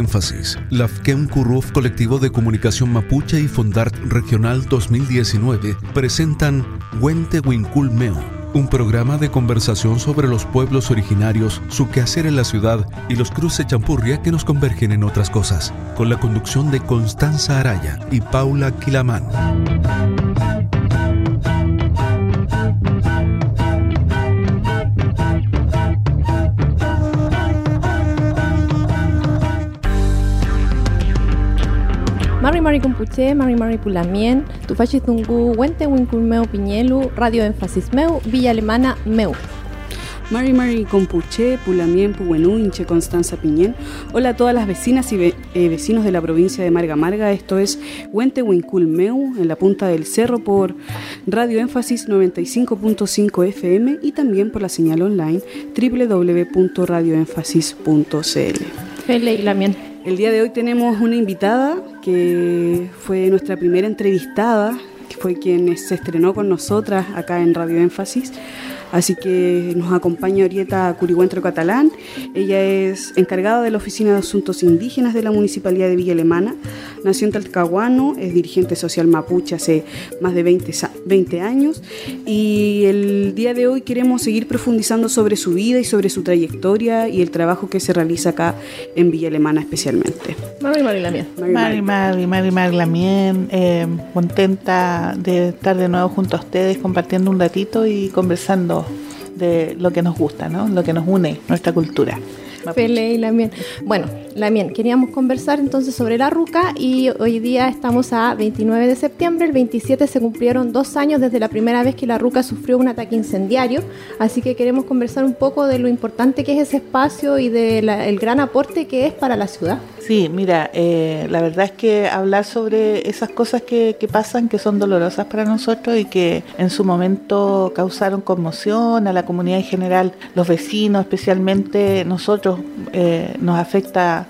Énfasis, Lafken Curruf Colectivo de Comunicación Mapuche y Fondart Regional 2019 presentan Huente Huincul Meu, un programa de conversación sobre los pueblos originarios, su quehacer en la ciudad y los cruces champurria que nos convergen en otras cosas, con la conducción de Constanza Araya y Paula Quilamán. Mari Compuche, Mari Pulamien, Tufachizungu, Huente Huincul Piñelu, Radio Énfasis Meu, Villa Alemana Meu. Mari Compuche, Pulamien, Puhuenú, Inche Constanza Piñén. Hola a todas las vecinas y vecinos de la provincia de Marga. Esto es Huente Huincul Meu, en la punta del cerro por Radio Énfasis 95.5 FM y también por la señal online www.radioénfasis.cl. Fele y Lamien. El día de hoy tenemos una invitada que fue nuestra primera entrevistada, que fue quien se estrenó con nosotras acá en Radio Énfasis. Así que nos acompaña Orieta Curigüentro Catalán. Ella es encargada de la Oficina de Asuntos Indígenas de la Municipalidad de Villa Alemana. Nació en Talcahuano, es dirigente social mapuche hace más de 20 años. Y el día de hoy queremos seguir profundizando sobre su vida y sobre su trayectoria y el trabajo que se realiza acá en Villa Alemana especialmente. Mari Lamien. Mari Lamien, contenta de estar de nuevo junto a ustedes compartiendo un ratito y conversando de lo que nos gusta, ¿no? Lo que nos une, nuestra cultura. Fele y Lamien. Bueno, Lamien, queríamos conversar entonces sobre la ruca y hoy día estamos a 29 de septiembre, el 27 se cumplieron 2 años desde la primera vez que la ruca sufrió un ataque incendiario, así que queremos conversar un poco de lo importante que es ese espacio y del gran aporte que es para la ciudad. Sí, mira, la verdad es que hablar sobre esas cosas que pasan, que son dolorosas para nosotros y que en su momento causaron conmoción a la comunidad en general, los vecinos, especialmente nosotros, nos afecta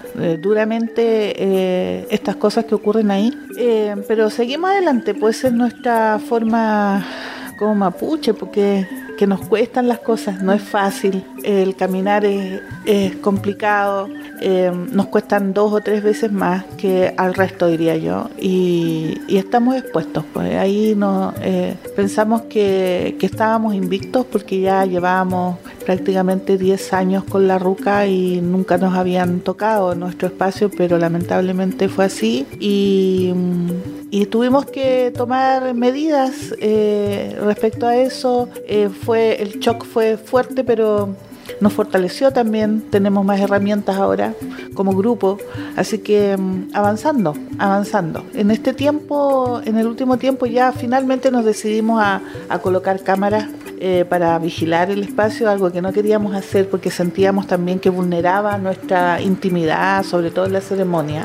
duramente estas cosas que ocurren ahí, pero seguimos adelante, pues es nuestra forma como mapuche, porque que nos cuestan las cosas, no es fácil, el caminar es complicado, nos cuestan 2 o 3 veces más que al resto, diría yo, y estamos expuestos, pues ahí pensamos que estábamos invictos porque ya llevábamos prácticamente 10 años con la ruca y nunca nos habían tocado nuestro espacio, pero lamentablemente fue así y tuvimos que tomar medidas respecto a eso. El shock fue fuerte, pero nos fortaleció también, tenemos más herramientas ahora como grupo, así que avanzando. En este tiempo, en el último tiempo ya finalmente nos decidimos a colocar cámaras para vigilar el espacio, algo que no queríamos hacer porque sentíamos también que vulneraba nuestra intimidad, sobre todo en la ceremonia,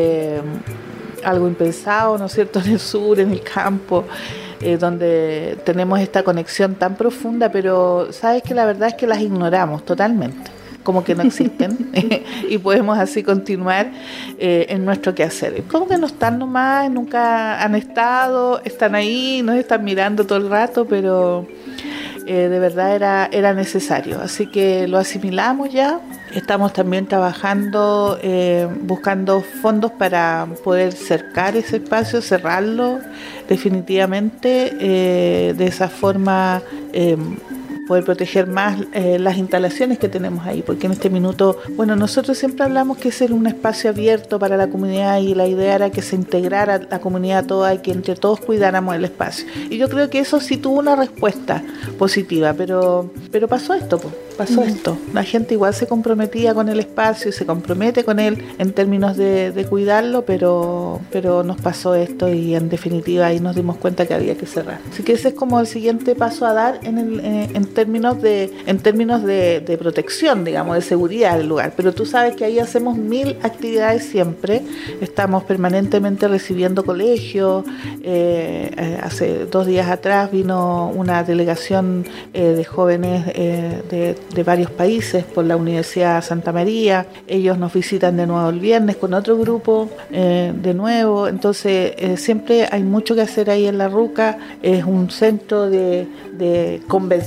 algo impensado, ¿no es cierto?, en el sur, en el campo, donde tenemos esta conexión tan profunda, pero sabes que la verdad es que las ignoramos totalmente, como que no existen y podemos así continuar en nuestro quehacer. Como que no están nomás, nunca han estado, están ahí, nos están mirando todo el rato, pero de verdad era necesario, así que lo asimilamos ya. Estamos también trabajando, buscando fondos para poder cercar ese espacio, cerrarlo definitivamente, de esa forma poder proteger más las instalaciones que tenemos ahí, porque en este minuto, bueno, nosotros siempre hablamos que es un espacio abierto para la comunidad y la idea era que se integrara la comunidad toda y que entre todos cuidáramos el espacio. Y yo creo que eso sí tuvo una respuesta positiva, pero pasó esto, esto. La gente igual se comprometía con el espacio y se compromete con él en términos de cuidarlo, pero nos pasó esto y en definitiva ahí nos dimos cuenta que había que cerrar. Así que ese es como el siguiente paso a dar en términos de protección, digamos, de seguridad del lugar. Pero tú sabes que ahí hacemos 1000 actividades siempre, estamos permanentemente recibiendo colegios. Hace 2 días atrás vino una delegación de jóvenes de varios países por la Universidad Santa María. Ellos nos visitan de nuevo el viernes con otro grupo de nuevo. Entonces siempre hay mucho que hacer ahí en la ruca. Es un centro de convenciones,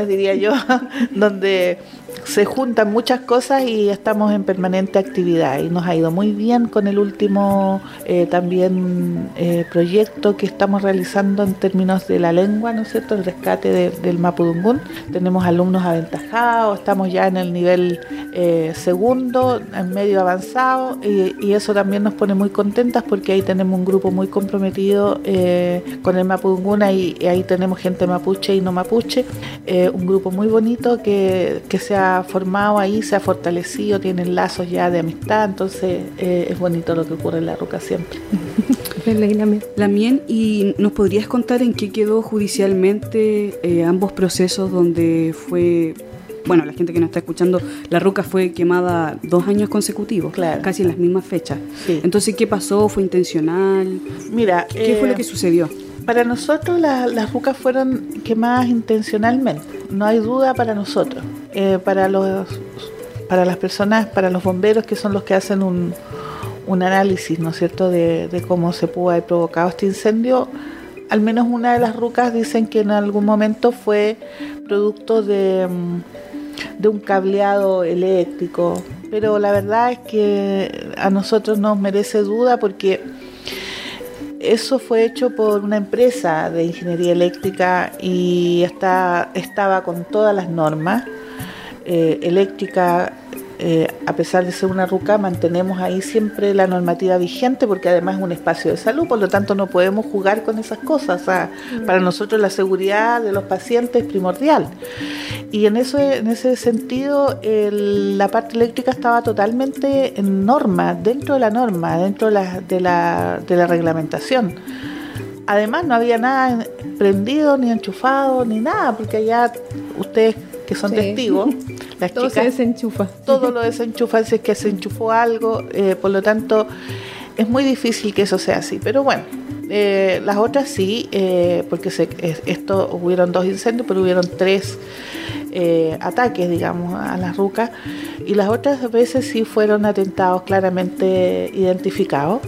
diría yo, donde se juntan muchas cosas y estamos en permanente actividad, y nos ha ido muy bien con el último también proyecto que estamos realizando en términos de la lengua, ¿no es cierto?, el rescate del mapudungún. Tenemos alumnos aventajados, estamos ya en el nivel segundo, en medio avanzado, y eso también nos pone muy contentas porque ahí tenemos un grupo muy comprometido con el mapudungún, y ahí tenemos gente mapuche y no mapuche, un grupo muy bonito que se ha formado ahí, se ha fortalecido, tienen lazos ya de amistad, entonces es bonito lo que ocurre en la Ruca siempre. Lamien, ¿y nos podrías contar en qué quedó judicialmente ambos procesos donde fue, bueno, la gente que nos está escuchando, la Ruca fue quemada 2 años consecutivos, claro, casi en las mismas fechas? Sí. Entonces, ¿qué pasó? ¿Fue intencional? Mira, ¿qué fue lo que sucedió? Para nosotros las rucas fueron quemadas intencionalmente, no hay duda para nosotros. Para las personas, para los bomberos, que son los que hacen un análisis, ¿no es cierto?, de cómo se pudo haber provocado este incendio, al menos una de las rucas dicen que en algún momento fue producto de un cableado eléctrico, pero la verdad es que a nosotros nos merece duda porque eso fue hecho por una empresa de ingeniería eléctrica y estaba con todas las normas eléctricas. A pesar de ser una ruca, mantenemos ahí siempre la normativa vigente porque además es un espacio de salud, por lo tanto no podemos jugar con esas cosas. O sea, para nosotros la seguridad de los pacientes es primordial. Y en ese sentido, la parte eléctrica estaba totalmente en norma, dentro de la reglamentación. Además no había nada prendido, ni enchufado, ni nada, porque allá ustedes que son testigos, las todo chicas, se desenchufa. todo lo desenchufan si es que se enchufó algo, por lo tanto es muy difícil que eso sea así. Pero bueno, las otras sí, porque hubieron 2 incendios, pero hubieron 3 ataques, digamos, a las rucas, y las otras veces sí fueron atentados claramente identificados,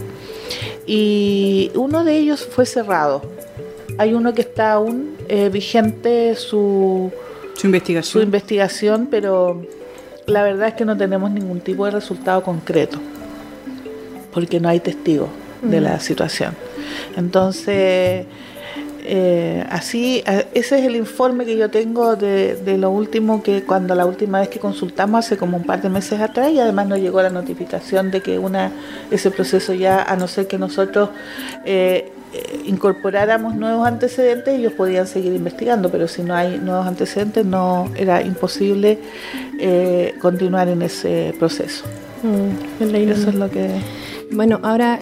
y uno de ellos fue cerrado. Hay uno que está aún vigente su investigación, pero la verdad es que no tenemos ningún tipo de resultado concreto porque no hay testigos de la situación. Entonces, ese es el informe que yo tengo de lo último, que cuando la última vez que consultamos hace como un par de meses atrás, y además nos llegó la notificación de que ese proceso ya, a no ser que nosotros incorporáramos nuevos antecedentes, ellos podían seguir investigando, pero si no hay nuevos antecedentes era imposible continuar en ese proceso. Eso es lo que... Bueno, ahora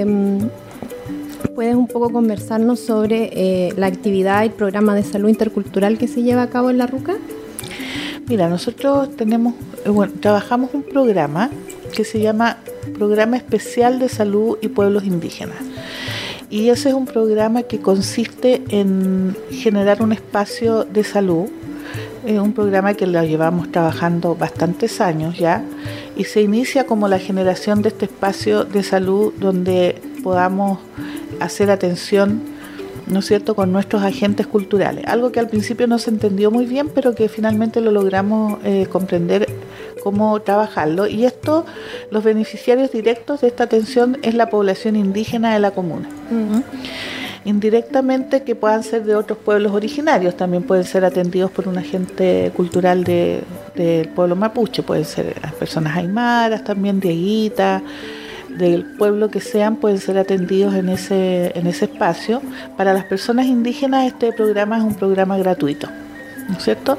puedes un poco conversarnos sobre la actividad y programa de salud intercultural que se lleva a cabo en la Ruca. Mira, nosotros trabajamos un programa que se llama Programa Especial de Salud y Pueblos Indígenas. Y ese es un programa que consiste en generar un espacio de salud. Es un programa que lo llevamos trabajando bastantes años ya, y se inicia como la generación de este espacio de salud donde podamos hacer atención, ¿no es cierto?, con nuestros agentes culturales. Algo que al principio no se entendió muy bien, pero que finalmente lo logramos comprender cómo trabajarlo. Y esto, los beneficiarios directos de esta atención es la población indígena de la comuna. Indirectamente, que puedan ser de otros pueblos originarios, también pueden ser atendidos por un agente cultural del pueblo mapuche, pueden ser las personas aymaras, también dieguitas, del pueblo que sean, pueden ser atendidos en ese espacio. Para las personas indígenas este programa es un programa gratuito, ¿no es cierto?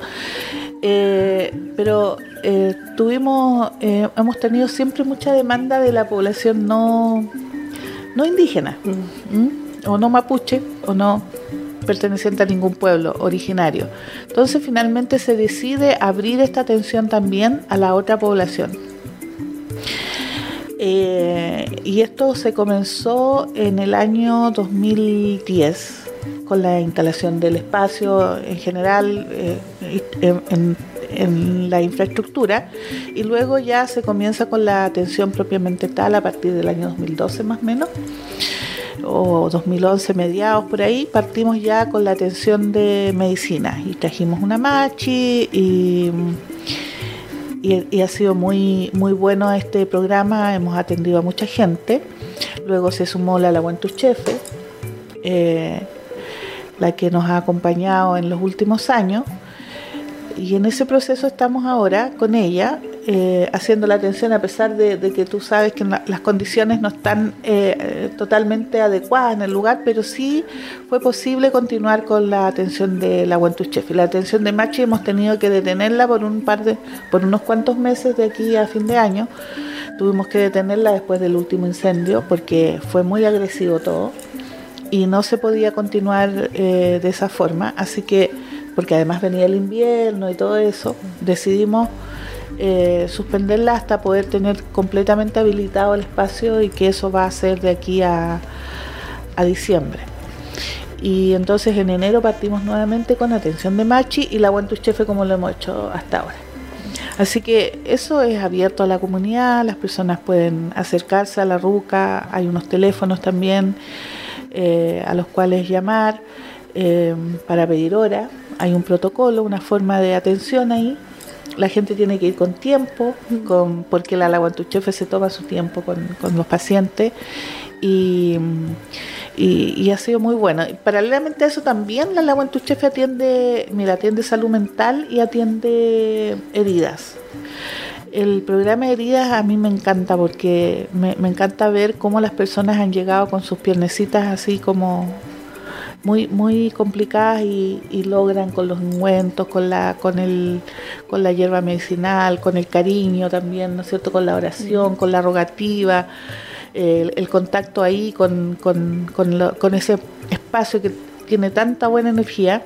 Pero hemos tenido siempre mucha demanda de la población no indígena, o no mapuche, o no perteneciente a ningún pueblo originario. Entonces finalmente se decide abrir esta atención también a la otra población. Y esto se comenzó en el año 2010 con la instalación del espacio en general, en la infraestructura, y luego ya se comienza con la atención propiamente tal a partir del año 2012 más o menos. o 2011 mediados por ahí, partimos ya con la atención de medicina y trajimos una machi y ha sido muy, muy bueno este programa, hemos atendido a mucha gente. Luego se sumó la Huentuchefe, la que nos ha acompañado en los últimos años, y en ese proceso estamos ahora con ella, haciendo la atención, a pesar de que tú sabes que las condiciones no están totalmente adecuadas en el lugar, pero sí fue posible continuar con la atención de la Huentuchefe. La atención de Machi hemos tenido que detenerla por unos cuantos meses, de aquí a fin de año. Tuvimos que detenerla después del último incendio porque fue muy agresivo todo y no se podía continuar de esa forma, así que, porque además venía el invierno y todo eso, decidimos suspenderla hasta poder tener completamente habilitado el espacio, y que eso va a ser de aquí a diciembre. Y entonces en enero partimos nuevamente con atención de Machi y la Huentuchefe, como lo hemos hecho hasta ahora. Así que eso es abierto a la comunidad, las personas pueden acercarse a la ruca, hay unos teléfonos también a los cuales llamar para pedir hora, hay un protocolo, una forma de atención ahí. La gente tiene que ir con tiempo, porque la Huentuchefe se toma su tiempo con los pacientes, y ha sido muy bueno. Y paralelamente a eso también la Huentuchefe atiende salud mental y atiende heridas. El programa de heridas a mí me encanta porque me encanta ver cómo las personas han llegado con sus piernecitas así como muy, muy complicadas y logran con los ungüentos, con la hierba medicinal, con el cariño también, ¿no es cierto?, con la oración, con la rogativa, el contacto ahí con ese espacio que tiene tanta buena energía,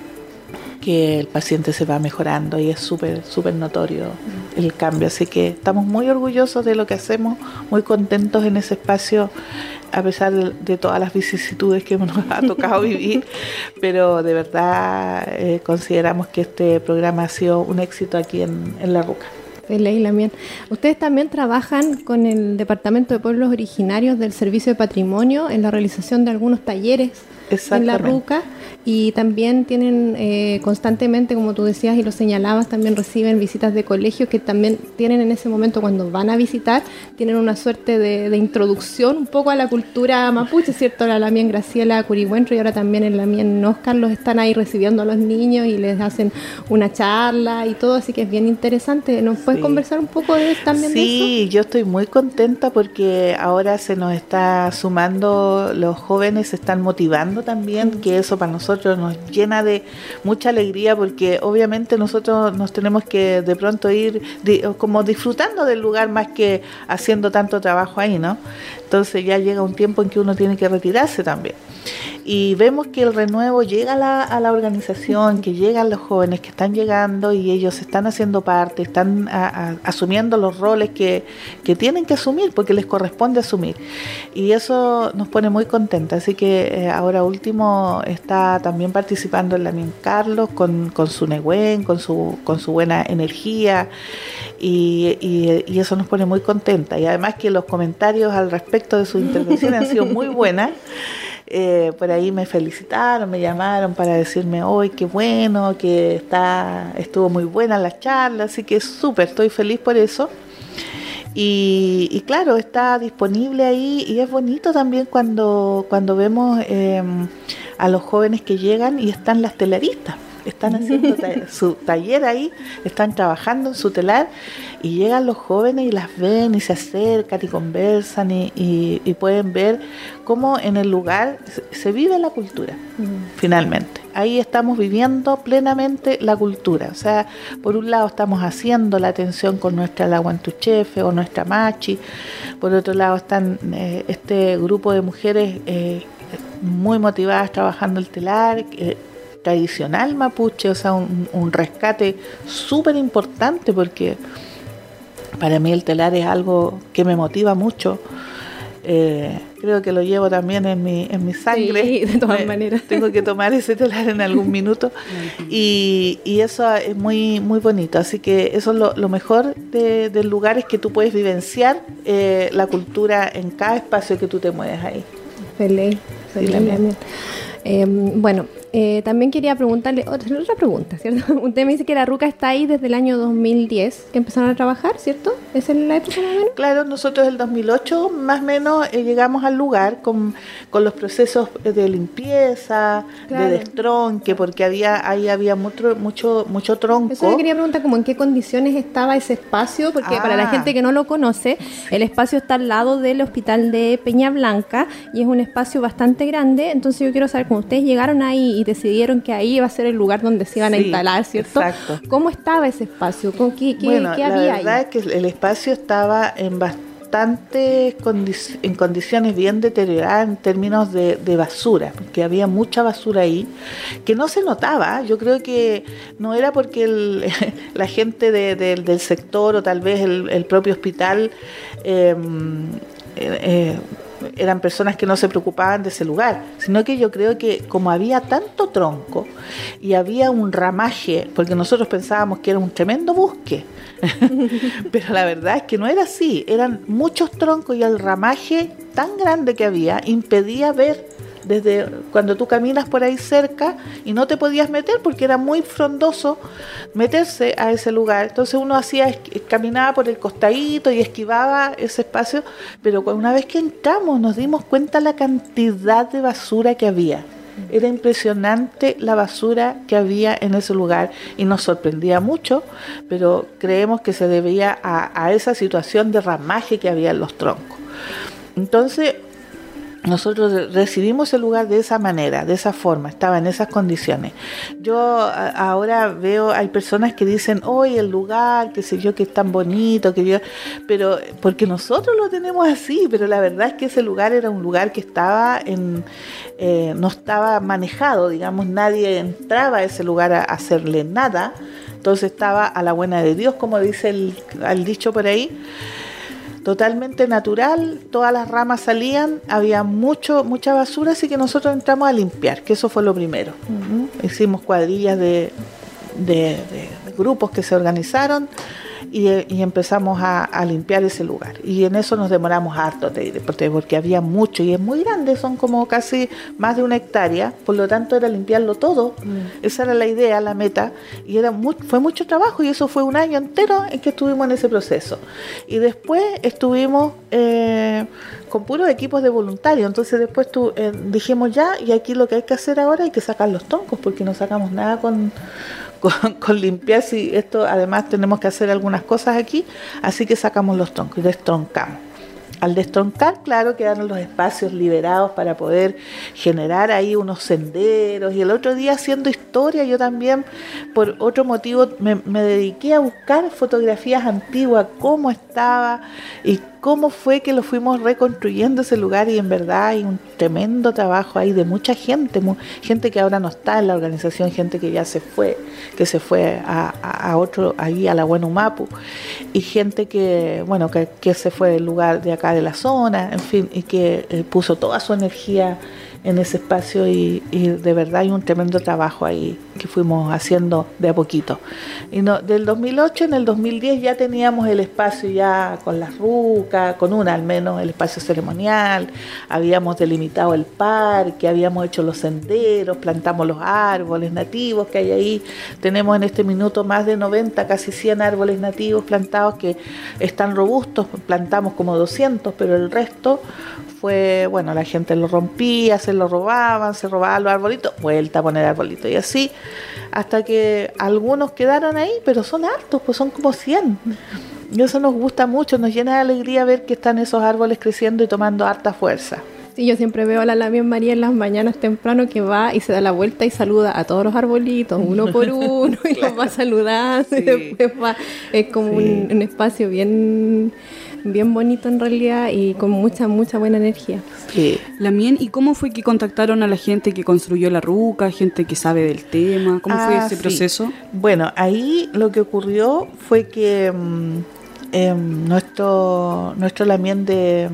que el paciente se va mejorando y es súper, súper notorio el cambio. Así que estamos muy orgullosos de lo que hacemos, muy contentos en ese espacio, a pesar de todas las vicisitudes que nos ha tocado vivir, pero de verdad consideramos que este programa ha sido un éxito aquí en La Ruca. Leila, ustedes también trabajan con el Departamento de Pueblos Originarios del Servicio de Patrimonio en la realización de algunos talleres en La Ruca, y también tienen constantemente, como tú decías y lo señalabas, también reciben visitas de colegios que también tienen en ese momento, cuando van a visitar, tienen una suerte de introducción un poco a la cultura mapuche, ¿cierto? La Lamien Graciela Curigüenro y ahora también el Lamien Oscar los están ahí recibiendo a los niños y les hacen una charla y todo, así que es bien interesante. ¿Nos puedes conversar un poco también de eso? Sí, yo estoy muy contenta porque ahora se nos está sumando, los jóvenes se están motivando también, que eso para nosotros nos llena de mucha alegría, porque obviamente nosotros nos tenemos que de pronto ir como disfrutando del lugar más que haciendo tanto trabajo ahí, ¿no? Entonces ya llega un tiempo en que uno tiene que retirarse también. Y vemos que el renuevo llega a la organización, que llegan los jóvenes que están llegando y ellos están haciendo parte, están asumiendo los roles que tienen que asumir, porque les corresponde asumir. Y eso nos pone muy contentas. Así que ahora último está también participando en la Mien Carlos con su Nehuen, con su buena energía, y eso nos pone muy contentas. Y además que los comentarios al respecto de su intervención han sido muy buenas. Por ahí me felicitaron, me llamaron para decirme hoy qué bueno, que estuvo muy buena la charla, así que súper, estoy feliz por eso. Y claro, está disponible ahí, y es bonito también cuando vemos a los jóvenes que llegan y están las telaristas. Están haciendo su taller ahí, están trabajando en su telar, y llegan los jóvenes y las ven y se acercan y conversan y pueden ver cómo en el lugar se vive la cultura, finalmente. Ahí estamos viviendo plenamente la cultura. O sea, por un lado estamos haciendo la atención con nuestra Huentuchefe o nuestra Machi, por otro lado están este grupo de mujeres muy motivadas trabajando el telar, tradicional mapuche, o sea, un rescate súper importante, porque para mí el telar es algo que me motiva mucho. Creo que lo llevo también en mi sangre. Sí, de todas maneras. Tengo que tomar ese telar en algún minuto, y eso es muy, muy bonito. Así que eso es lo mejor del lugar, es que tú puedes vivenciar la cultura en cada espacio que tú te mueves ahí. Feliz, Sí, Lamien. Bueno, también quería preguntarle otra pregunta, ¿cierto? Usted me dice que la ruca está ahí desde el año 2010, que empezaron a trabajar, ¿cierto? ¿Esa es la época más o menos? Claro, nosotros en el 2008 más o menos llegamos al lugar con los procesos de limpieza, Claro. de destronque, porque ahí había mucho tronco. Eso le quería preguntar, como en qué condiciones estaba ese espacio, porque para la gente que no lo conoce, el espacio está al lado del hospital de Peña Blanca y es un espacio bastante grande, entonces yo quiero saber, cuando ustedes llegaron ahí y decidieron que ahí iba a ser el lugar donde se iban a Sí, instalar, ¿cierto? exacto. ¿Cómo estaba ese espacio? ¿Qué Bueno, había la verdad ahí? es que el espacio estaba en en condiciones bien deterioradas en términos de basura, porque había mucha basura ahí, que no se notaba. Yo creo que no era porque la gente del sector o tal vez el propio hospital eran personas que no se preocupaban de ese lugar, sino que yo creo que como había tanto tronco y había un ramaje, porque nosotros pensábamos que era un tremendo bosque, pero la verdad es que no era así, eran muchos troncos y el ramaje tan grande que había impedía ver desde cuando tú caminas por ahí cerca y no te podías meter porque era muy frondoso meterse a ese lugar. Entonces uno caminaba por el costadito y esquivaba ese espacio, pero una vez que entramos nos dimos cuenta la cantidad de basura que había. Era impresionante la basura que había en ese lugar y nos sorprendía mucho, pero creemos que se debía a esa situación de ramaje que había en los troncos. Entonces nosotros recibimos el lugar de esa manera, de esa forma, estaba en esas condiciones. Yo ahora veo, hay personas que dicen, hoy el lugar, qué sé yo, que es tan bonito, pero porque nosotros lo tenemos así, pero la verdad es que ese lugar era un lugar que estaba no estaba manejado, digamos, nadie entraba a ese lugar a hacerle nada, entonces estaba a la buena de Dios, como dice el dicho por ahí. Totalmente natural, todas las ramas salían, había mucha basura, así que nosotros entramos a limpiar, que eso fue lo primero. Hicimos cuadrillas de grupos que se organizaron y empezamos a limpiar ese lugar. Y en eso nos demoramos harto, porque había mucho y es muy grande, son como casi más de 1 hectárea, por lo tanto era limpiarlo todo. Esa era la idea, la meta, y fue mucho trabajo y eso fue 1 año entero en que estuvimos en ese proceso. Y después estuvimos con puros equipos de voluntarios, entonces después dijimos ya, y aquí lo que hay que hacer ahora hay que sacar los troncos, porque no sacamos nada con limpiar, si esto además tenemos que hacer algunas cosas aquí, así que sacamos los troncos y destroncamos. Al destroncar, claro, quedaron los espacios liberados para poder generar ahí unos senderos. Y el otro día, haciendo historia, yo también, por otro motivo, me dediqué a buscar fotografías antiguas, cómo estaba y cómo fue que lo fuimos reconstruyendo ese lugar. Y en verdad hay un tremendo trabajo ahí de mucha gente, gente que ahora no está en la organización, gente que ya se fue a otro, ahí a la Buena Humapu, y gente que se fue del lugar de acá de la zona, en fin, y que puso toda su energía en ese espacio y de verdad hay un tremendo trabajo ahí que fuimos haciendo de a poquito. Y del 2008, en el 2010 ya teníamos el espacio ya con las rucas, con una al menos, el espacio ceremonial, habíamos delimitado el parque, habíamos hecho los senderos, plantamos los árboles nativos que hay ahí. Tenemos en este minuto más de 90, casi 100 árboles nativos plantados que están robustos, plantamos como 200, pero el resto fue, la gente lo rompía, se robaban los arbolitos, vuelta a poner arbolitos, y así hasta que algunos quedaron ahí, pero son hartos, pues son como 100. Y eso nos gusta mucho, nos llena de alegría ver que están esos árboles creciendo y tomando harta fuerza. Sí, yo siempre veo a la Lamien María en las mañanas temprano que va y se da la vuelta y saluda a todos los arbolitos, uno por uno, y los va saludando, sí. Y después va, es como un espacio bien bonito en realidad y con mucha buena energía. Sí. Lamien, ¿y cómo fue que contactaron a la gente que construyó la ruca, gente que sabe del tema? ¿Cómo fue ese proceso? Bueno, ahí lo que ocurrió fue que nuestro Lamien de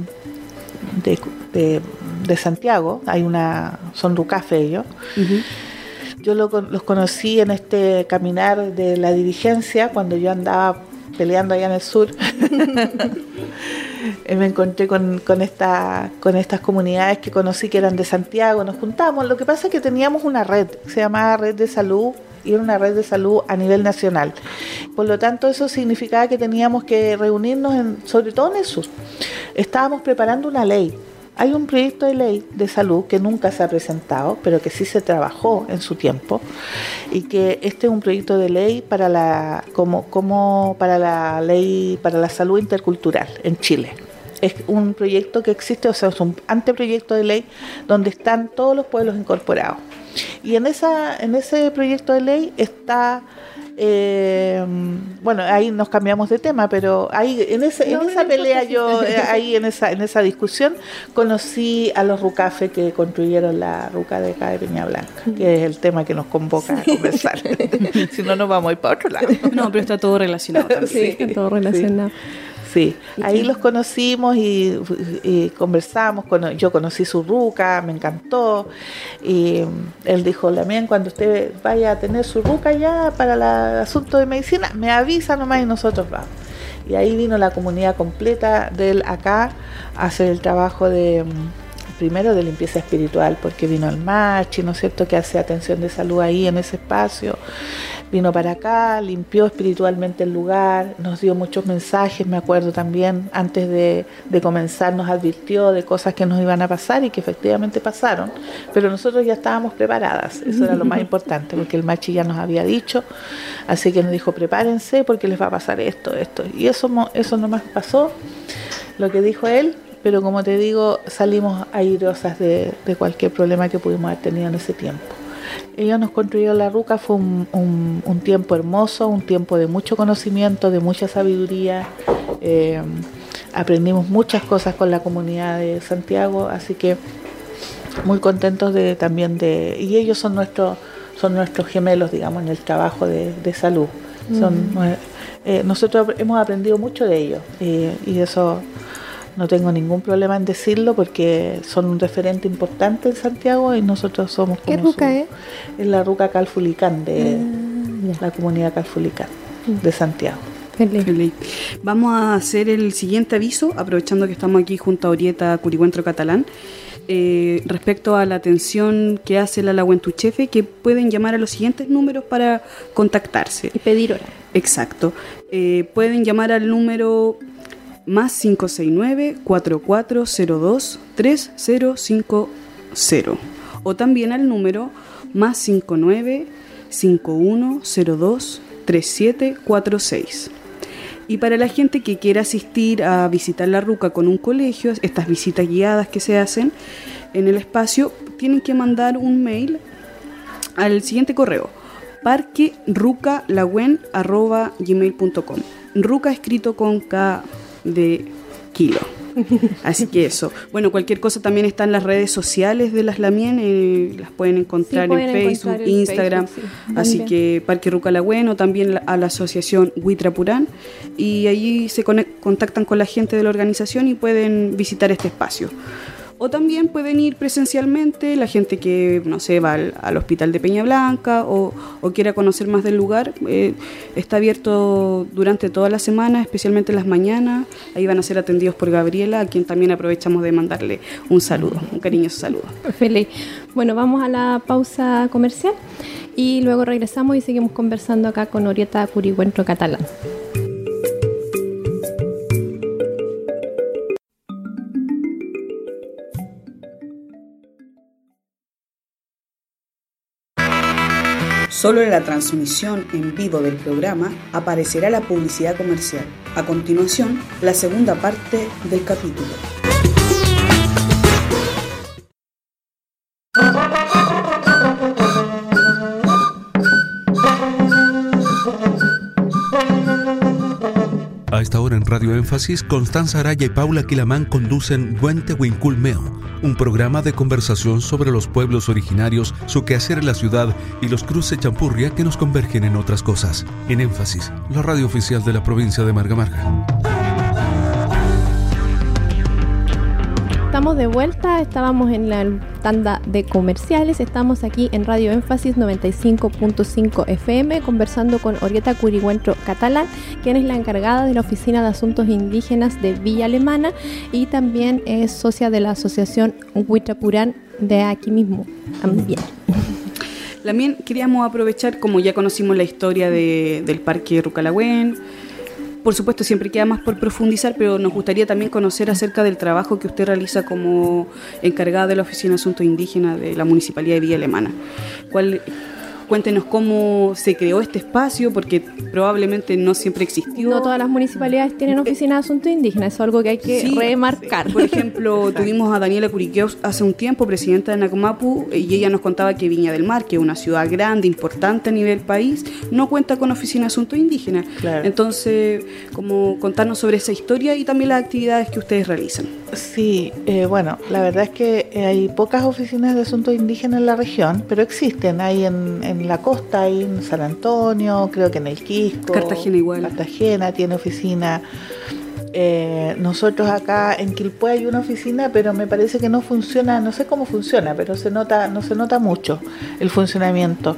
Santiago, son rucafe ellos. Uh-huh. Yo los conocí en este caminar de la dirigencia cuando yo andaba peleando allá en el sur. me encontré con estas comunidades que conocí que eran de Santiago, nos juntamos. Lo que pasa es que teníamos una red, se llamaba Red de Salud, y era una red de salud a nivel nacional. Por lo tanto, eso significaba que teníamos que reunirnos, sobre todo en el sur. Estábamos preparando una ley. Hay un proyecto de ley de salud que nunca se ha presentado, pero que sí se trabajó en su tiempo, y que este es un proyecto de ley para la ley para la salud intercultural en Chile. Es un proyecto que existe, o sea, es un anteproyecto de ley donde están todos los pueblos incorporados. Y en ese proyecto de ley está, bueno, ahí nos cambiamos de tema, pero ahí en esa pelea yo, ahí en esa discusión, conocí a los rucafes que construyeron la ruca de acá de Peña Blanca, que es el tema que nos convoca a conversar. Si no, nos vamos a ir para otro lado. No, pero está todo relacionado también. Sí, está todo relacionado. Sí, ahí los conocimos y conversamos. Yo conocí su ruca, me encantó. Y él dijo, Lamien, cuando usted vaya a tener su ruca ya para el asunto de medicina, me avisa nomás y nosotros vamos. Y ahí vino la comunidad completa de él acá a hacer el trabajo primero de limpieza espiritual, porque vino el Machi, ¿no es cierto?, que hace atención de salud ahí en ese espacio. Vino para acá, limpió espiritualmente el lugar, nos dio muchos mensajes, me acuerdo también, antes de comenzar nos advirtió de cosas que nos iban a pasar y que efectivamente pasaron, pero nosotros ya estábamos preparadas, eso era lo más importante, porque el Machi ya nos había dicho, así que nos dijo, prepárense porque les va a pasar esto, y eso nomás pasó, lo que dijo él. Pero como te digo, salimos airosas de cualquier problema que pudimos haber tenido en ese tiempo. Ellos nos construyeron la ruca, fue un tiempo hermoso, un tiempo de mucho conocimiento, de mucha sabiduría. Aprendimos muchas cosas con la comunidad de Santiago, así que muy contentos y ellos son nuestros gemelos, digamos, en el trabajo de salud. Nosotros hemos aprendido mucho de ellos y eso... No tengo ningún problema en decirlo porque son un referente importante en Santiago y nosotros somos como... ¿Qué ruca es? Es la ruca Calfulicán de la comunidad Calfulicán de Santiago. Feliz. Vamos a hacer el siguiente aviso, aprovechando que estamos aquí junto a Orieta Curihuentro Catalán, respecto a la atención que hace la Lahuentuchefe, que pueden llamar a los siguientes números para contactarse. Y pedir hora. Exacto. Pueden llamar al número... más 569-4402-3050 o también al número más 59-5102-3746. Y para la gente que quiera asistir a visitar la ruca con un colegio, estas visitas guiadas que se hacen en el espacio, tienen que mandar un mail al siguiente correo: parquerucalahuen@gmail.com. Ruca escrito con K de kilo. Así que eso. Bueno, cualquier cosa también está en las redes sociales de las Lamien, las pueden encontrar en Facebook, Instagram. Facebook, sí, así que Parque Ruca Lahuen o también a la asociación Huitrapurán, y allí se contactan con la gente de la organización y pueden visitar este espacio. O también pueden ir presencialmente, la gente que, no sé, va al hospital de Peña Blanca o quiera conocer más del lugar. Está abierto durante toda la semana, especialmente en las mañanas. Ahí van a ser atendidos por Gabriela, a quien también aprovechamos de mandarle un saludo, un cariñoso saludo. Feliz. Bueno, vamos a la pausa comercial y luego regresamos y seguimos conversando acá con Orieta Curihuentro Catalán. Solo en la transmisión en vivo del programa aparecerá la publicidad comercial. A continuación, la segunda parte del capítulo. A esta hora en Radio Énfasis, Constanza Araya y Paula Quilamán conducen Huente Huincul Meo, un programa de conversación sobre los pueblos originarios, su quehacer en la ciudad y los cruces champurria que nos convergen en otras cosas. En Énfasis, la radio oficial de la provincia de Marga Marga. Estamos de vuelta, estábamos en la tanda de comerciales, estamos aquí en Radio Énfasis 95.5 FM conversando con Orieta Curigüentro Catalán, quien es la encargada de la Oficina de Asuntos Indígenas de Villa Alemana y también es socia de la Asociación Huitrapurán de aquí mismo también. También queríamos aprovechar, como ya conocimos la historia del Parque Rucalagüen. Por supuesto, siempre queda más por profundizar, pero nos gustaría también conocer acerca del trabajo que usted realiza como encargada de la Oficina de Asuntos Indígenas de la Municipalidad de Villa Alemana. Cuéntenos cómo se creó este espacio, porque probablemente no siempre existió. No todas las municipalidades tienen oficina de asuntos indígenas, es algo que hay que remarcar. Por ejemplo, tuvimos a Daniela Curiqueos hace un tiempo, presidenta de Nacomapu, y ella nos contaba que Viña del Mar, que es una ciudad grande, importante a nivel país, no cuenta con oficina de asuntos indígenas. Claro. Entonces, como contarnos sobre esa historia y también las actividades que ustedes realizan. Sí, bueno, la verdad es que hay pocas oficinas de asuntos indígenas en la región, pero existen, hay en la costa, hay en San Antonio, creo que en el Quisco. Cartagena igual. Cartagena tiene oficina. Nosotros acá en Quilpué hay una oficina, pero me parece que no funciona, no sé cómo funciona, pero no se nota mucho el funcionamiento.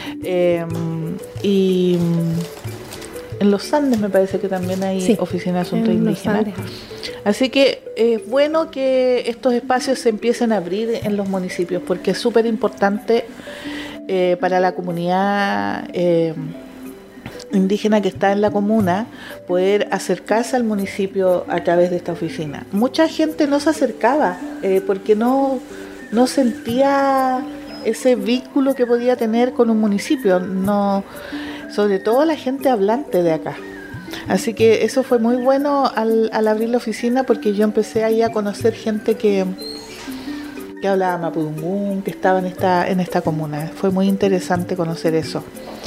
Y en los Andes me parece que también hay oficina de asuntos indígenas. Así que es bueno que estos espacios se empiecen a abrir en los municipios, porque es súper importante para la comunidad indígena que está en la comuna poder acercarse al municipio a través de esta oficina. Mucha gente no se acercaba porque no sentía ese vínculo que podía tener con un municipio, no, sobre todo la gente hablante de acá. Así que eso fue muy bueno al abrir la oficina, porque yo empecé ahí a conocer gente que hablaba mapudungún, que estaba en esta comuna. Fue muy interesante conocer eso.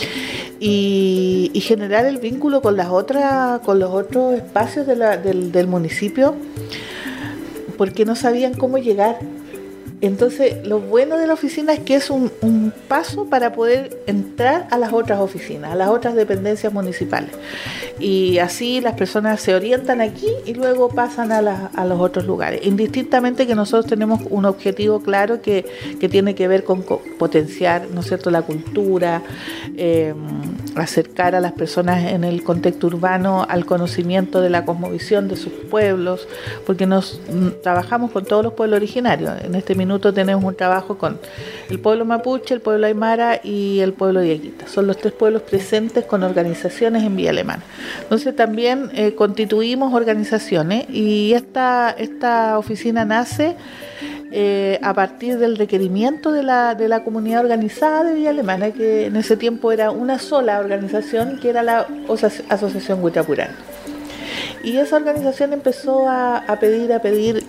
Y generar el vínculo con los otros espacios del municipio, porque no sabían cómo llegar. Entonces, lo bueno de la oficina es que es un paso para poder entrar a las otras oficinas, a las otras dependencias municipales. Y así las personas se orientan aquí y luego pasan a los otros lugares. Indistintamente que nosotros tenemos un objetivo claro que tiene que ver con potenciar, ¿no es cierto?, la cultura, acercar a las personas en el contexto urbano al conocimiento de la cosmovisión de sus pueblos, porque trabajamos con todos los pueblos originarios. En este minuto tenemos un trabajo con el pueblo mapuche, el pueblo aymara y el pueblo diaguita. Son los 3 pueblos presentes con organizaciones en Villa Alemana. Entonces también constituimos organizaciones, y esta oficina nace a partir del requerimiento de la comunidad organizada de Villa Alemana, que en ese tiempo era una sola organización, que era la Asociación Huitrapurán. Y esa organización empezó a pedir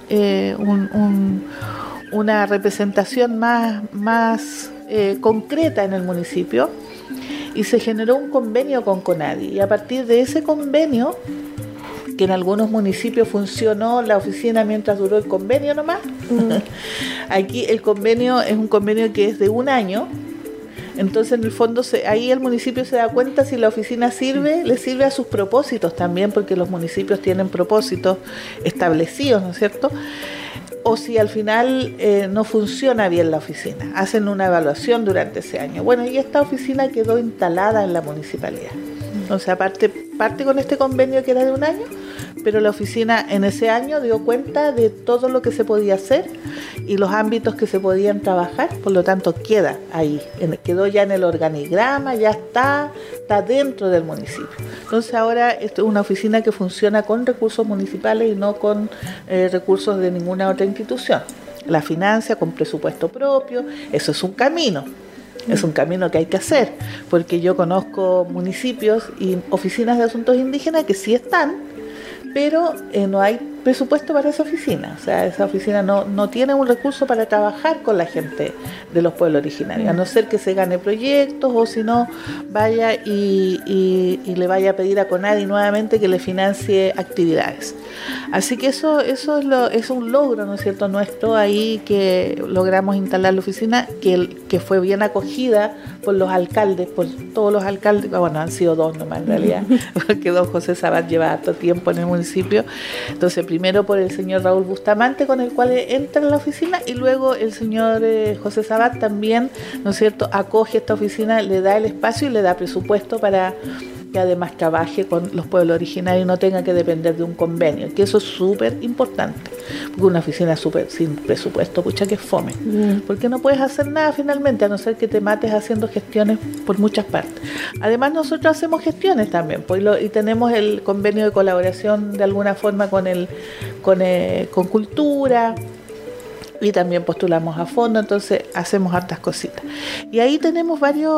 una representación más concreta en el municipio, y se generó un convenio con CONADI, y a partir de ese convenio, que en algunos municipios funcionó la oficina mientras duró el convenio nomás, aquí el convenio es un convenio que es de 1 año. Entonces, en el fondo, ahí el municipio se da cuenta si la oficina le sirve a sus propósitos también, porque los municipios tienen propósitos establecidos, ¿no es cierto? O si al final no funciona bien la oficina. Hacen una evaluación durante ese año. Bueno, y esta oficina quedó instalada en la municipalidad. Entonces, parte con este convenio que era de 1 año, pero la oficina en ese año dio cuenta de todo lo que se podía hacer y los ámbitos que se podían trabajar, por lo tanto queda ahí, quedó ya en el organigrama, ya está dentro del municipio. Entonces ahora esto es una oficina que funciona con recursos municipales y no con recursos de ninguna otra institución. La financia con presupuesto propio, eso es un camino. Es un camino que hay que hacer, porque yo conozco municipios y oficinas de asuntos indígenas que sí están, pero no hay presupuesto para esa oficina. O sea, esa oficina no tiene un recurso para trabajar con la gente de los pueblos originarios, a no ser que se gane proyectos, o si no, vaya y le vaya a pedir a CONADI nuevamente que le financie actividades. Así que eso es un logro, ¿no es cierto?, nuestro ahí, que logramos instalar la oficina, que fue bien acogida por los alcaldes, por todos los alcaldes. Bueno, han sido 2 nomás en realidad, porque don José Sabat lleva harto tiempo en el municipio. Entonces, primero por el señor Raúl Bustamante, con el cual entra en la oficina, y luego el señor José Sabat también, ¿no es cierto?, acoge esta oficina, le da el espacio y le da presupuesto para que además trabaje con los pueblos originarios y no tenga que depender de un convenio, que eso es súper importante, porque una oficina súper sin presupuesto, pucha que fome, porque no puedes hacer nada finalmente, a no ser que te mates haciendo gestiones por muchas partes. Además nosotros hacemos gestiones también, pues, y tenemos el convenio de colaboración de alguna forma con cultura, y también postulamos a fondo, entonces hacemos hartas cositas. Y ahí tenemos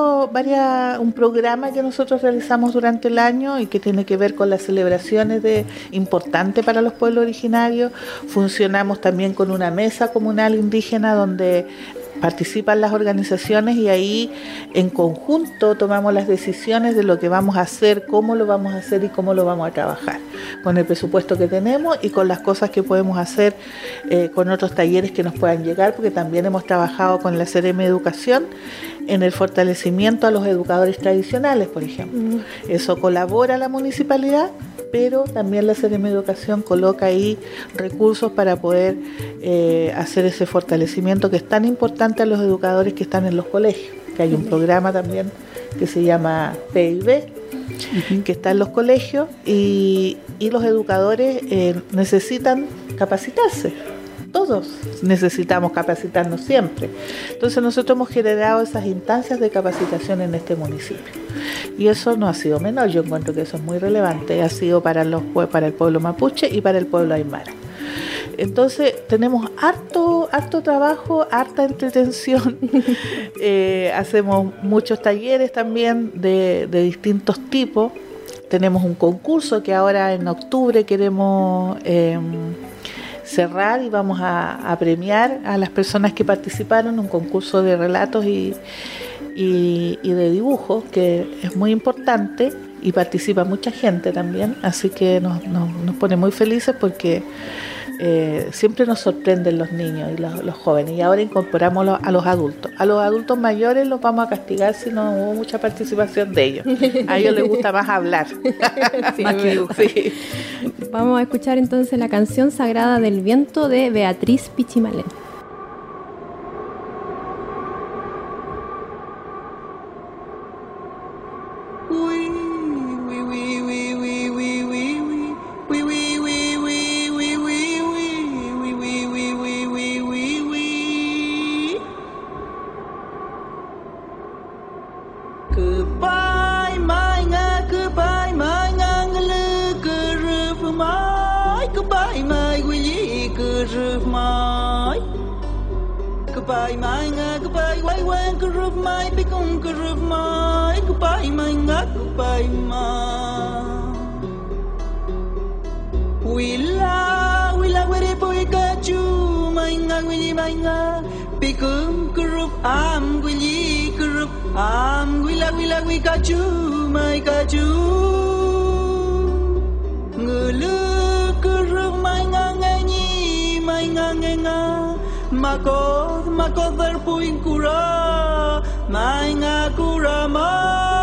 un programa que nosotros realizamos durante el año y que tiene que ver con las celebraciones importantes para los pueblos originarios. Funcionamos también con una mesa comunal indígena donde participan las organizaciones y ahí en conjunto tomamos las decisiones de lo que vamos a hacer, cómo lo vamos a hacer y cómo lo vamos a trabajar, con el presupuesto que tenemos y con las cosas que podemos hacer, con otros talleres que nos puedan llegar, porque también hemos trabajado con la CRM Educación en el fortalecimiento a los educadores tradicionales, por ejemplo. Eso colabora la municipalidad, pero también la CRM Educación coloca ahí recursos para poder hacer ese fortalecimiento que es tan importante a los educadores que están en los colegios, que hay un programa también que se llama PIB, que está en los colegios y los educadores necesitan capacitarse. Todos necesitamos capacitarnos siempre. Entonces nosotros hemos generado esas instancias de capacitación en este municipio. Y eso no ha sido menor, yo encuentro que eso es muy relevante. Ha sido para el pueblo mapuche y para el pueblo aymara. Entonces tenemos harto trabajo, harta entretención. Hacemos muchos talleres también de distintos tipos. Tenemos un concurso que ahora en octubre queremos cerrar y vamos a premiar a las personas que participaron, un concurso de relatos y de dibujo que es muy importante y participa mucha gente también, así que nos pone muy felices porque siempre nos sorprenden los niños y los jóvenes, y ahora incorporamos a los adultos mayores los vamos a castigar si no hubo mucha participación de ellos. A ellos les gusta más hablar. Sí, sí. Vamos a escuchar entonces la canción Sagrada del Viento de Beatriz Pichimalén. Goodbye, my goodbye, why when good my become good my goodbye, my goodbye, my Willa, where the boy got you, my nga, become good, I'm willy good, I'm willa, we got you, my got you. Ngulu good, my nga. Mako darpuin kura, mainga kura ma.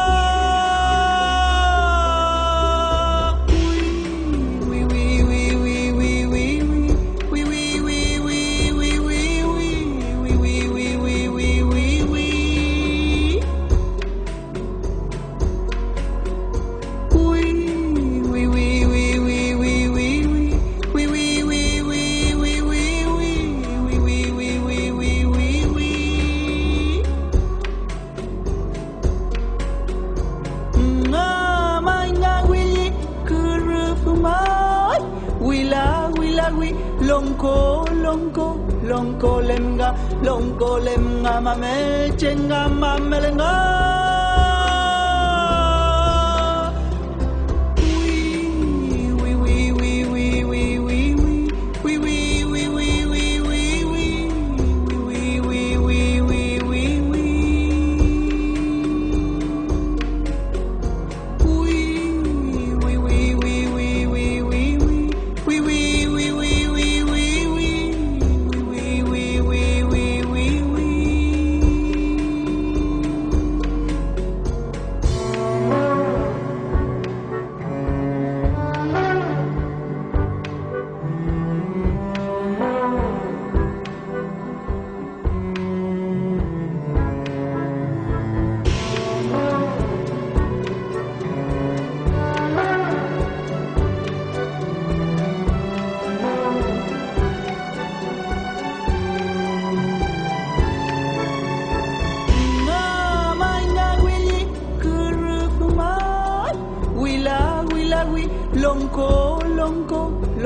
Lonko lemga mame chenga mamelenga.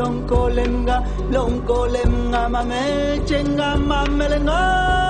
lonkolemga mamechenga mamelenga.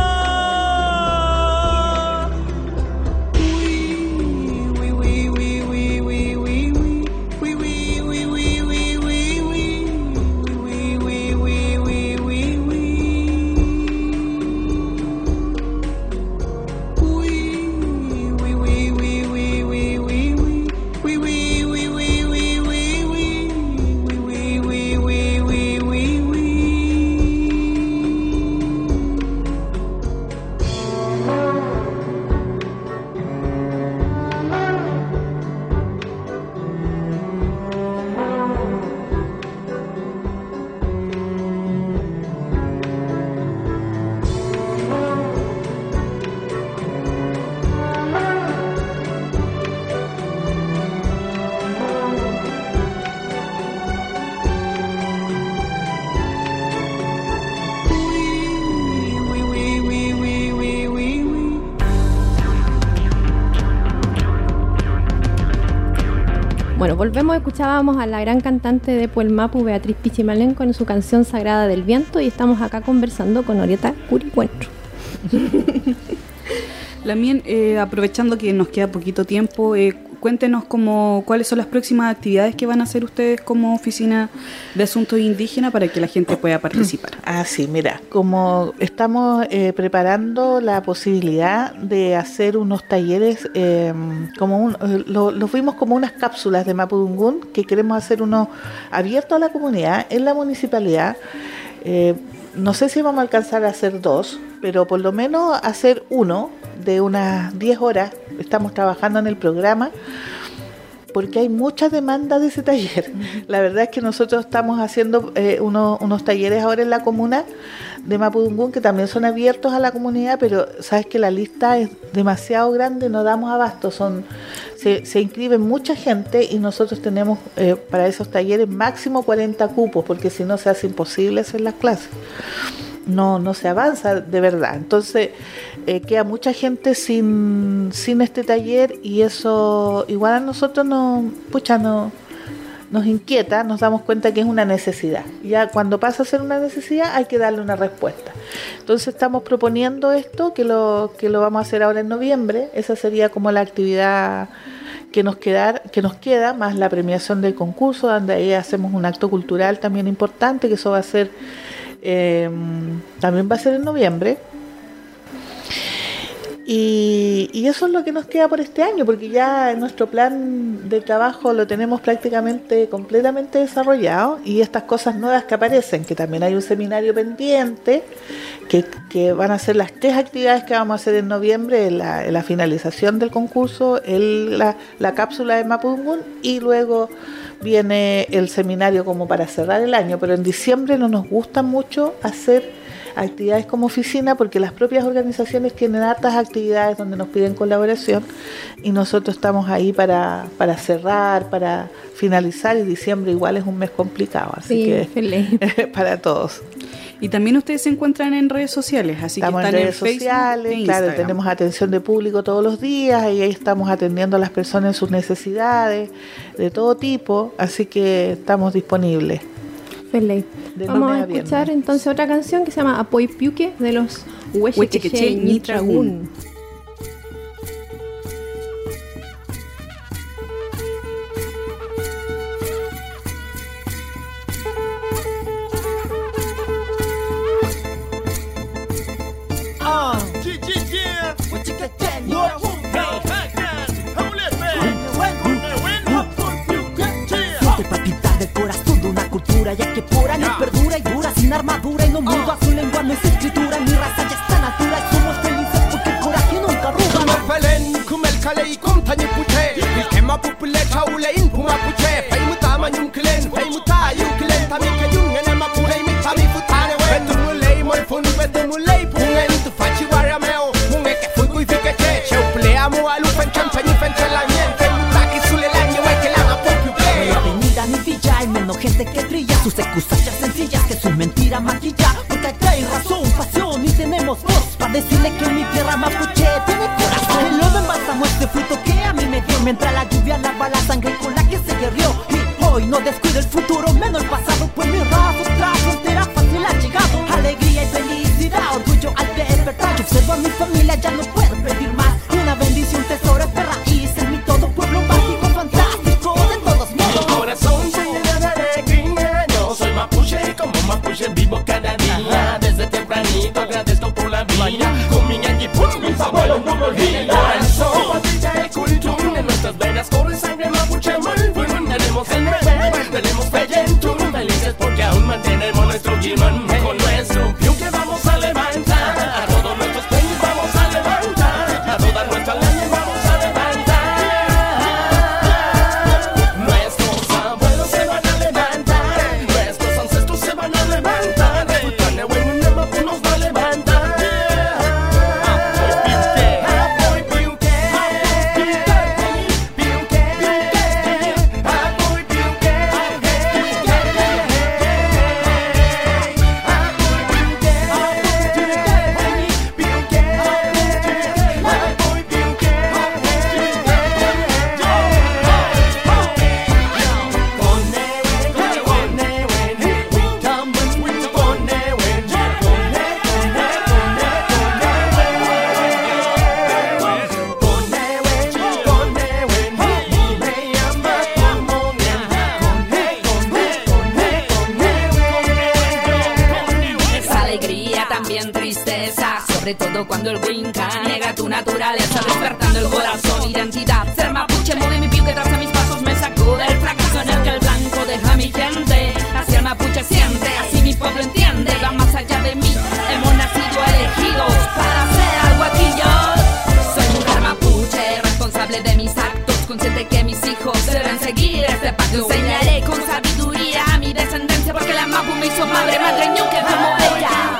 Bueno, volvemos, escuchábamos a la gran cantante de Puelmapu, Beatriz Pichimalén, con su canción Sagrada del Viento, y estamos acá conversando con Orieta Curicuentro. Lamien, aprovechando que nos queda poquito tiempo, cuéntenos cuáles son las próximas actividades que van a hacer ustedes como Oficina de Asuntos Indígenas para que la gente pueda participar. Ah, sí, mira, como estamos preparando la posibilidad de hacer unos talleres, los vimos como unas cápsulas de Mapudungún, que queremos hacer uno abierto a la comunidad en la municipalidad. No sé si vamos a alcanzar a hacer 2, pero por lo menos hacer uno de unas 10 horas. Estamos trabajando en el programa porque hay mucha demanda de ese taller. La verdad es que nosotros estamos haciendo unos talleres ahora en la comuna de Mapudungún que también son abiertos a la comunidad, pero sabes que la lista es demasiado grande, no damos abasto, se inscribe mucha gente y nosotros tenemos para esos talleres máximo 40 cupos, porque si no se hace imposible hacer las clases. No se avanza de verdad. Entonces queda mucha gente sin este taller, y eso igual a nosotros nos inquieta. Nos damos cuenta que es una necesidad. Ya cuando pasa a ser una necesidad hay que darle una respuesta. Entonces estamos proponiendo esto, que lo vamos a hacer ahora en noviembre. Esa sería como la actividad que nos queda, más la premiación del concurso, donde ahí hacemos un acto cultural también importante, que eso va a ser también va a ser en noviembre. Y eso es lo que nos queda por este año, porque ya nuestro plan de trabajo lo tenemos prácticamente completamente desarrollado, y estas cosas nuevas que aparecen, que también hay un seminario pendiente, que van a ser las 3 actividades que vamos a hacer en noviembre, la finalización del concurso, la cápsula de Mapudungún, y luego viene el seminario como para cerrar el año. Pero en diciembre no nos gusta mucho hacer actividades como oficina, porque las propias organizaciones tienen hartas actividades donde nos piden colaboración, y nosotros estamos ahí para cerrar, para finalizar, y diciembre igual es un mes complicado, así que para todos. Y también ustedes se encuentran en redes sociales, así estamos que están en redes sociales, Facebook, claro, tenemos atención de público todos los días, y ahí estamos atendiendo a las personas en sus necesidades de todo tipo, así que estamos disponibles. Vamos a escuchar entonces otra canción que se llama Apoy Piuque, de los Huechequeche Ñitragún. Ya que por años perdura y dura, sin armadura y no mudo a su lengua, no es escritura, mi raza ya está en altura y somos felices porque el coraje nunca arruga. Gente que brilla, sus excusas ya sencillas, que su mentira maquilla, porque acá hay razón, pasión y tenemos voz para decirle que mi tierra mapuche tiene corazón. El lodo embalsamó este fruto que a mí me dio, mientras la lluvia lava la sangre con la que se guerrió. Hip hop hoy, no descuido el futuro, menos el pasado, pues mi raza tras frontera fácil ha llegado. Alegría y felicidad, orgullo al despertar. Yo observo a mi familia, ya no puedo pedir más. Una bendición, tesoro, esta raíz es mi todo, pueblo mágico, fantástico, de todos modos. Mi corazón se llena de alegría, yo soy mapuche y como mapuche vivo cada día. Desde tempranito agradezco por la vida, con mi ñañipún, mis abuelos no me olvidan. Somos patria y cultura, en nuestras venas corre sangre mapuche muy buena. Tenemos el bebé, tenemos pellentum, felices porque aún mantenemos nuestro gimán. Con nuestro piuque vamos a levantar, a todos nuestros peñas vamos a levantar, a toda nuestra leña vamos a levantar. Nuestros abuelos se van a levantar, nuestros ancestros se van a levantar, el carne bueno y el mapu nos va a levantar. Apoy piuque, sobre todo cuando el Winca niega tu naturaleza, despertando el corazón, identidad. Ser mapuche mueve mi piu que tras a mis pasos me sacude el fracaso en el que el blanco deja a mi gente. Así el mapuche siente, así mi pueblo entiende, va más allá de mí, hemos nacido elegidos para hacer algo aquí yo. Soy mujer mapuche, responsable de mis actos, consciente que mis hijos deben seguir este pacto. Enseñaré con sabiduría a mi descendencia, porque la mapu me hizo madre, madre ñuque como ella.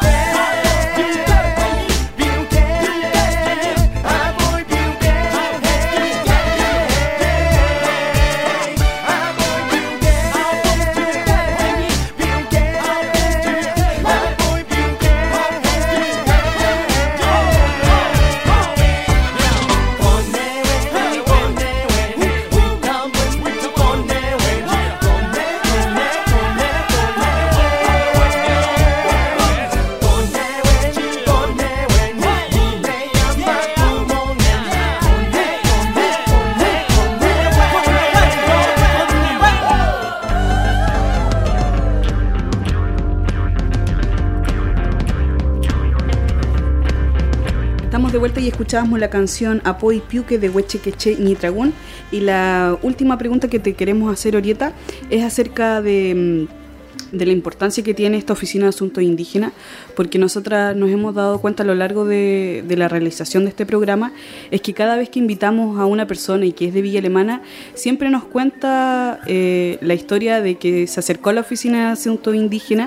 De vuelta y escuchábamos la canción Apoy Piuque de Huechequeche Nitragún. Y la última pregunta que te queremos hacer, Orieta, es acerca de la importancia que tiene esta Oficina de Asuntos Indígenas, porque nosotras nos hemos dado cuenta a lo largo de la realización de este programa, es que cada vez que invitamos a una persona y que es de Villa Alemana, siempre nos cuenta la historia de que se acercó a la Oficina de Asuntos Indígenas.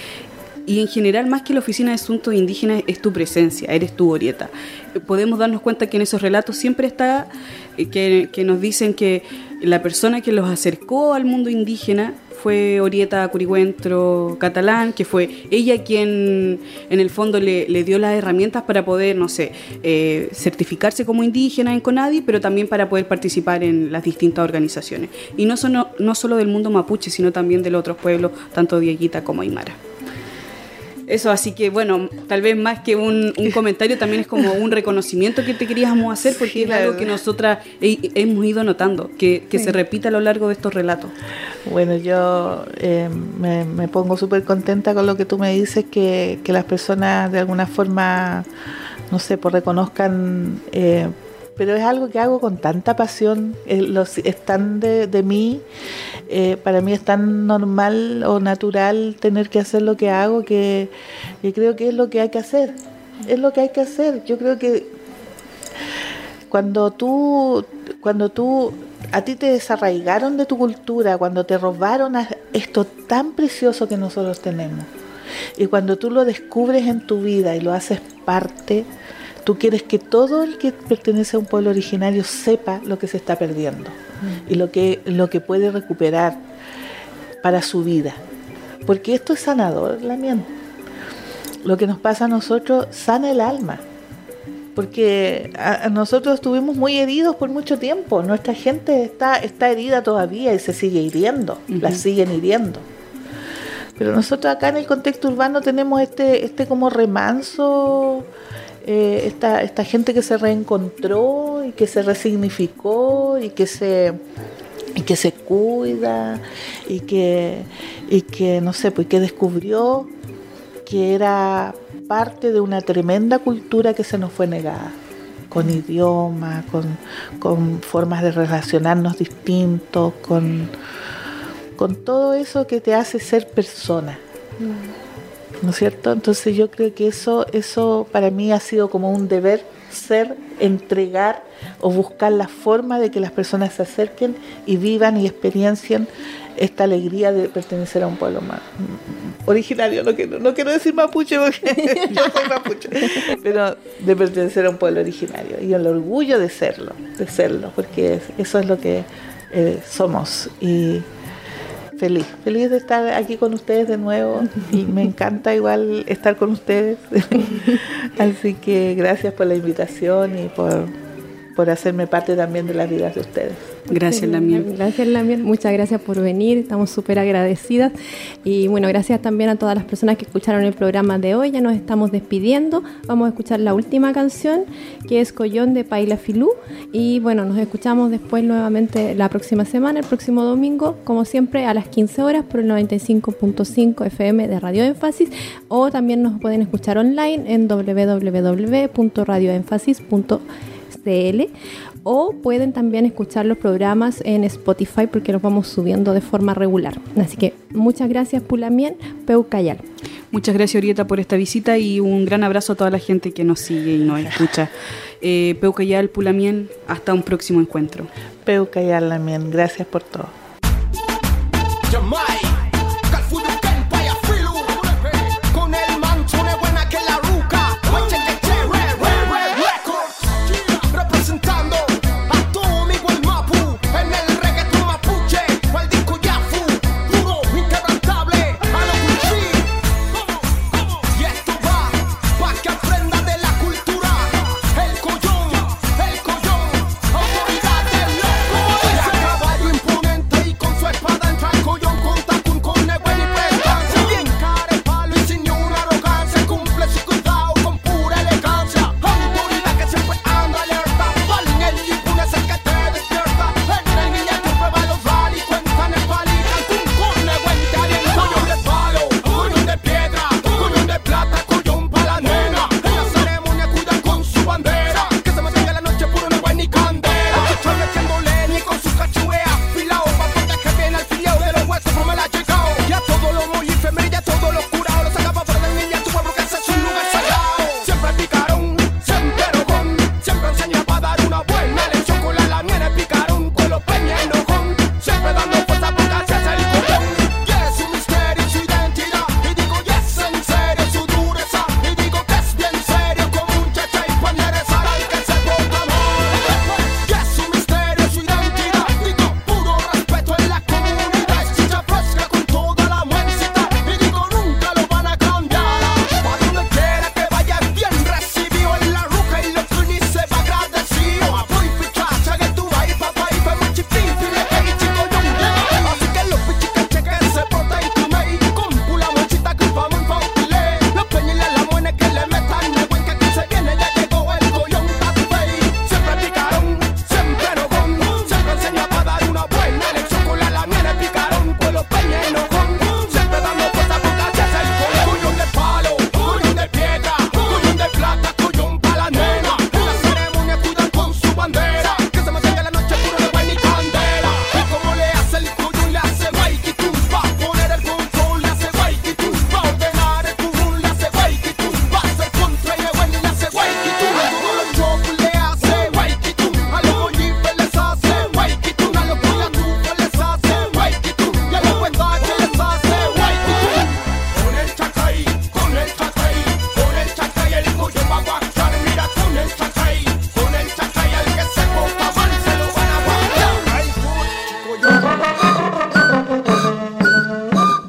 Y en general, más que la Oficina de Asuntos Indígenas, es tu presencia, eres tú, Orieta. Podemos darnos cuenta que en esos relatos siempre está, que nos dicen que la persona que los acercó al mundo indígena fue Orieta Curigüentro Catalán, que fue ella quien en el fondo le dio las herramientas para poder, no sé, certificarse como indígena en CONADI, pero también para poder participar en las distintas organizaciones. Y no solo del mundo mapuche, sino también de los otros pueblos, tanto Dieguita como Aymara. Eso, así que bueno, tal vez más que un comentario, también es como un reconocimiento que te queríamos hacer, porque sí, es algo que nosotras hemos ido notando, que sí, se repite a lo largo de estos relatos. Bueno, yo me pongo súper contenta con lo que tú me dices, que las personas de alguna forma, no sé, pues reconozcan, pero es algo que hago con tanta pasión, es tan de mí. Para mí es tan normal o natural tener que hacer lo que hago, que creo que es lo que hay que hacer. Es lo que hay que hacer. Yo creo que cuando a ti te desarraigaron de tu cultura, cuando te robaron esto tan precioso que nosotros tenemos, y cuando tú lo descubres en tu vida y lo haces parte, tú quieres que todo el que pertenece a un pueblo originario sepa lo que se está perdiendo y lo que puede recuperar para su vida. Porque esto es sanador, Lamien. Lo que nos pasa a nosotros sana el alma. porque a nosotros estuvimos muy heridos por mucho tiempo. Nuestra gente está herida todavía y se sigue hiriendo, la siguen hiriendo. Pero nosotros acá en el contexto urbano tenemos este como remanso, esta gente que se reencontró y que se resignificó y que se cuida y que no sé, pues que descubrió que era parte de una tremenda cultura que se nos fue negada, con idiomas, con formas de relacionarnos distintos, con todo eso que te hace ser persona, ¿no es cierto? Entonces yo creo que eso para mí ha sido como un deber ser, entregar o buscar la forma de que las personas se acerquen y vivan y experiencien esta alegría de pertenecer a un pueblo más originario. No quiero decir mapuche porque yo soy mapuche, pero de pertenecer a un pueblo originario y el orgullo de serlo, porque eso es lo que somos. Y feliz de estar aquí con ustedes de nuevo, y me encanta igual estar con ustedes. Así que gracias por la invitación y por hacerme parte también de las vidas de ustedes. Gracias, Lamien. Gracias, Lamien. Muchas gracias por venir. Estamos súper agradecidas. Y bueno, gracias también a todas las personas que escucharon el programa de hoy. Ya nos estamos despidiendo. Vamos a escuchar la última canción, que es Collón de Paila Filú. Y bueno, nos escuchamos después nuevamente la próxima semana, el próximo domingo, como siempre, a las 15 horas por el 95.5 FM de Radio Énfasis. O también nos pueden escuchar online en www.radioenfasis.cl. O pueden también escuchar los programas en Spotify, porque los vamos subiendo de forma regular. Así que muchas gracias, Pulamien, Peucayal. Muchas gracias, Orieta, por esta visita, y un gran abrazo a toda la gente que nos sigue y nos escucha. Peucayal, Pulamien, hasta un próximo encuentro. Peucayal, Lamien, gracias por todo.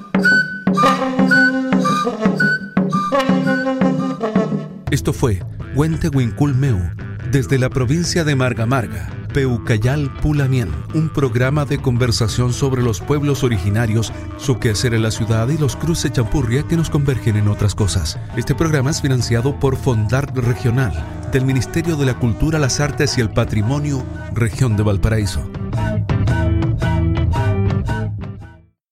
Esto fue Huentehuinculmeu, desde la provincia de Marga Marga, Peucayal Pulamien, un programa de conversación sobre los pueblos originarios, su quehacer en la ciudad y los cruces champurria que nos convergen en otras cosas. Este programa es financiado por Fondart Regional, del Ministerio de la Cultura, las Artes y el Patrimonio, Región de Valparaíso.